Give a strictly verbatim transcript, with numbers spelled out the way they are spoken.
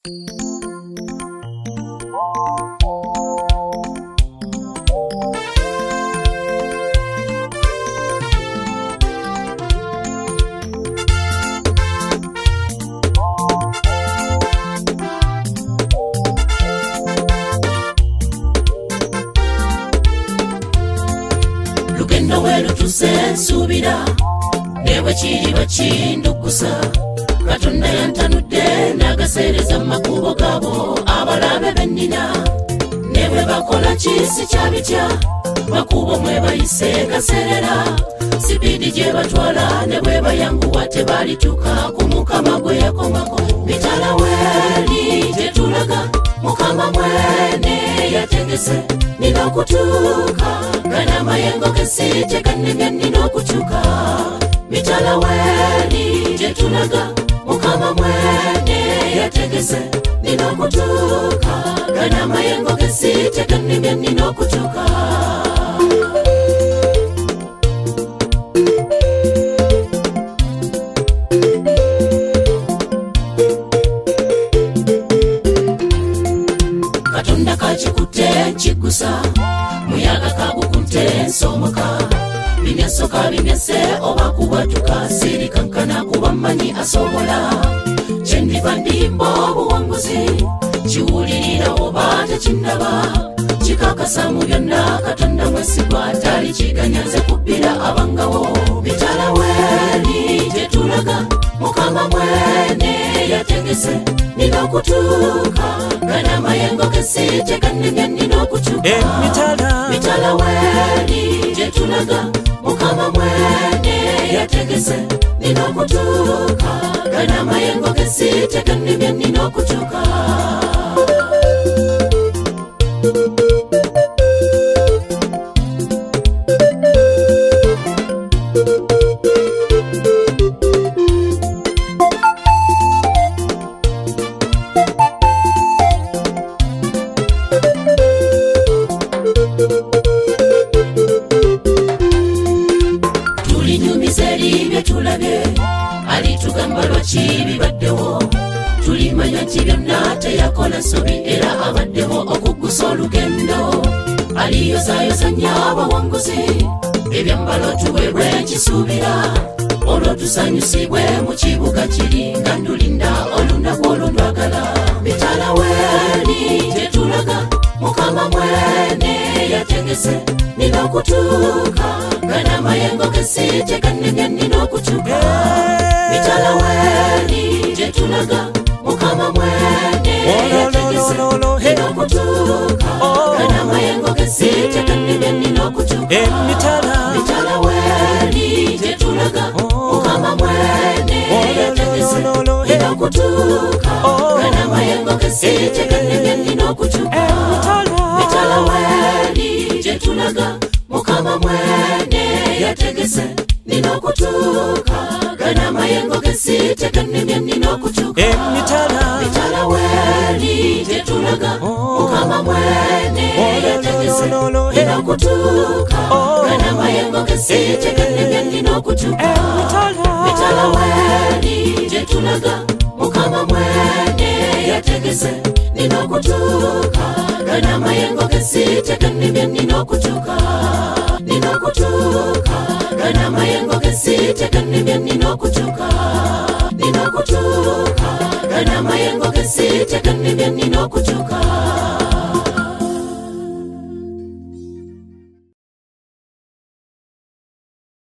Lugendo welu tusensubira newe kiri bakindukusa Katonda yantanudde nagasereza makubo gabo abalabe bennina newe bakola kisi kyabitya makubo mwe bayise kaserera sipidi gye batwala ne bwe bayanguwa tebalituka ku mukama gwe yakomako mitala weli gye tulaga mukama mwene yategese nina okutuuka gana mayengo gesite gannemye nina okukyuka mitala weli gye tulaga mukama mwene yategese nina okutuuka gana mayengo gesite gannemye nina okukyuka Katonda kachikutte kigusa muyaga kagukunte somoka binyasoka binyase oba kubatuka siri kankana kuba manyi asobola chendiva ndimbo obuwanguzi kiwulirira oba tekindaba kikakasa mu byonna Katonda mwesigwa tali kiganyaze kubbira abangawo mitala weli gye tulaga mukama mwene yategese nina okutuuka gana mayengo gesite gannemye nina okukyuka mitala mitala weli gye tulaga mukama mwene yategese nina okutuuka gana mayengo gesite gannemye nina okukyuka alitugamba lwaki bibaddewo tulimanya nti byonna teyakola sobi era abaddewo okugusa olugendo aliyozayoza nnyo abawanguzi ebyambalo tuweerwe ekisuubira olwo tusanyusibwe mu kibuga kiri nga ndulinda olunaku olwo ndwagala mitala weli gye tulaga mukama mwene yategese nina okutuuka gana mayengo gesite gannemye nina okukyuka mitala weli gye tulaga mukama mwene yategese nina okutuuka gana mayengo gesite gannemye nina okukyuka mitala weli gye tulaga mukama mwene yategese nina okutuuka gana mayengo gesite gannemye nina okukyuka mitala weli gye tulaga mukama mwene yategese nina okutuuka gana mayengo gesite gannemye nina okukyuka mitala weli gye tulaga mukama mwene yategese nina okutuuka gana mayengo gesite gannemye nina okukyuka mitala weli gye tulaga mukama mwene yategese nina okutuuka gana mayengo gesite gannemye nina okukyuka nina okutuuka gana mayengo gesite gannemye nina okukyuka nina okutuuka gana mayengo gesite gannemye nina okukyuka